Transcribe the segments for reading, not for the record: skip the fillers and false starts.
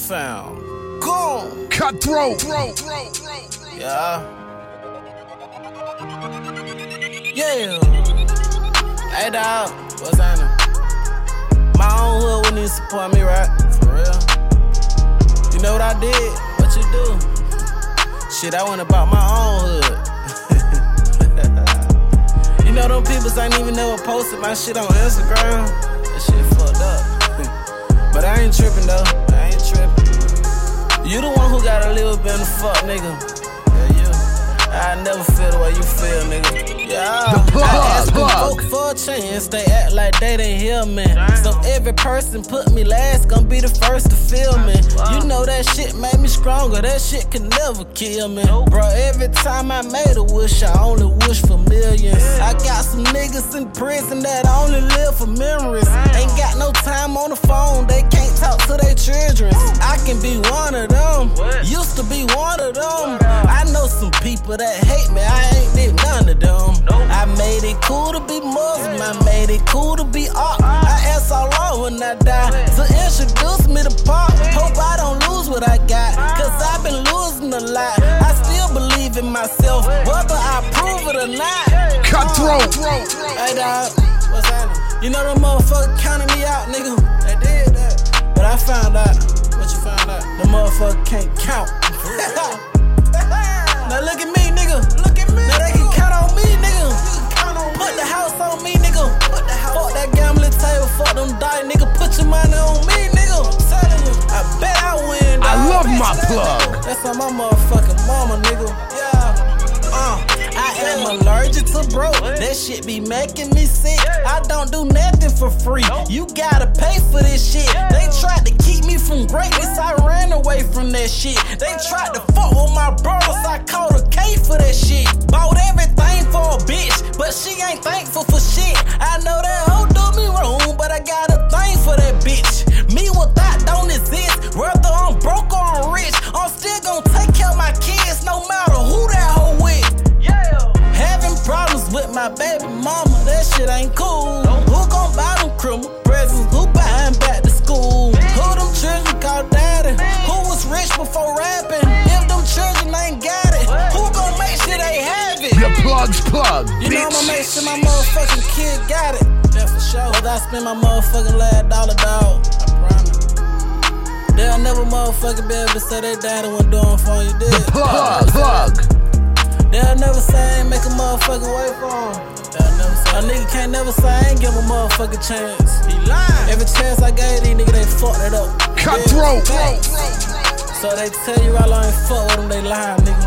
Found. Gone. Cutthroat. Yeah. Yeah. Hey dog, what's happening? My own hood wouldn't even support me, right? For real. You know what I did? What you do? Shit, I went about my own hood. You know them people ain't even never posted my shit on Instagram. That shit fucked up. But I ain't tripping though. I ain't tripping. You the one who gotta live being a fuck, nigga. Yeah, you. I never feel the way you feel, nigga. Yeah, I ask them folk for a chance, they act like they didn't hear me. So every person put me last, gon' be the first to feel me. You know that shit made me stronger, that shit can never kill me. Bro, every time I made a wish, I only wish for millions. I got some niggas in prison that only live for memories. Ain't got no time on the phone, they can't talk to their children. I can be one of them, used to be one of them. I know some people that hate me, I ain't did none of them. I made it cool to be Muslim, I made it cool to be art. I asked Allah when I die to introduce me to pop. Hope I don't lose what I got, cause I've been losing a lot. I still believe in myself, whether I prove it or not. Cutthroat. Hey dog, what's happening? You know them motherfuckers counted me out, nigga. They did that, but I found out. What you found out? The motherfucker can't count. Now look at me, nigga. Look at me. Now they can count on me, nigga. Put the house on me, nigga. Fuck that gambling table, fuck them die, nigga. Put your money on me, nigga. I'm telling you, I bet I win, dog. I love my plug. That's on my motherfucking mama, nigga. Yeah. I am allergic to broke. That shit be making me sick. I don't do nothing for free. You gotta pay for this shit. They tried to keep me from greatness. I ran away from that shit. They tried to fuck with my brothers. I caught a K for that shit. Bought everything for a bitch, but she ain't thankful for shit. I know that hoe do me wrong, but I got a thing for that bitch. Me without don't exist. Whether I'm broke or I'm rich, I'm still gonna take care of my kids no matter who that hoe with. Having problems with my baby mama, that shit ain't cool. Who gon' buy them criminal presents? Who buying back to school? Who them children call daddy? Who was rich before rapping? If them children ain't got it, who gon' make sure they have it? Your plug's plug, You know bitch. I'ma make sure my motherfucking kid got it. That's for sure. Whether I spend my motherfucking last dollar, dog, I promise. They'll never motherfucking be able to say they daddy wasn't doing for you, did. The plug. They'll never say I ain't make a motherfucking way for him. A nigga can't never say I ain't give him a motherfucking chance. He lying. Every chance I gave these niggas, they fucked it up. Cutthroat. So they tell you I ain't fuck with them, they lying, nigga.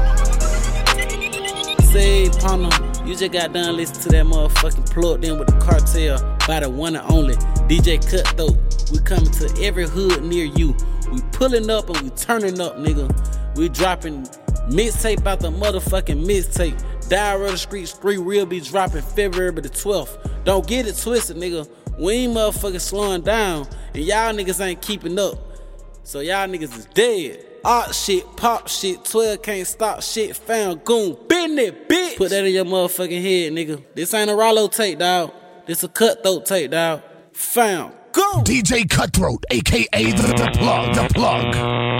Say, partner, you just got done listening to that motherfucking Plugged In with the Cartel by the one and only DJ Cutthroat. We coming to every hood near you. We pulling up and we turning up, nigga. We dropping mixtape out the motherfucking mixtape. Diary of the Streets 3 will be dropping February the 12th. Don't get it twisted, nigga. We ain't motherfucking slowing down, and y'all niggas ain't keeping up. So y'all niggas is dead. Art shit, pop shit, 12 can't stop shit, found goon, business, bitch. Put that in your motherfucking head, nigga. This ain't a Rollo tape, dog. This a Cutthroat tape, dog. Found goon. DJ Cutthroat, aka the plug.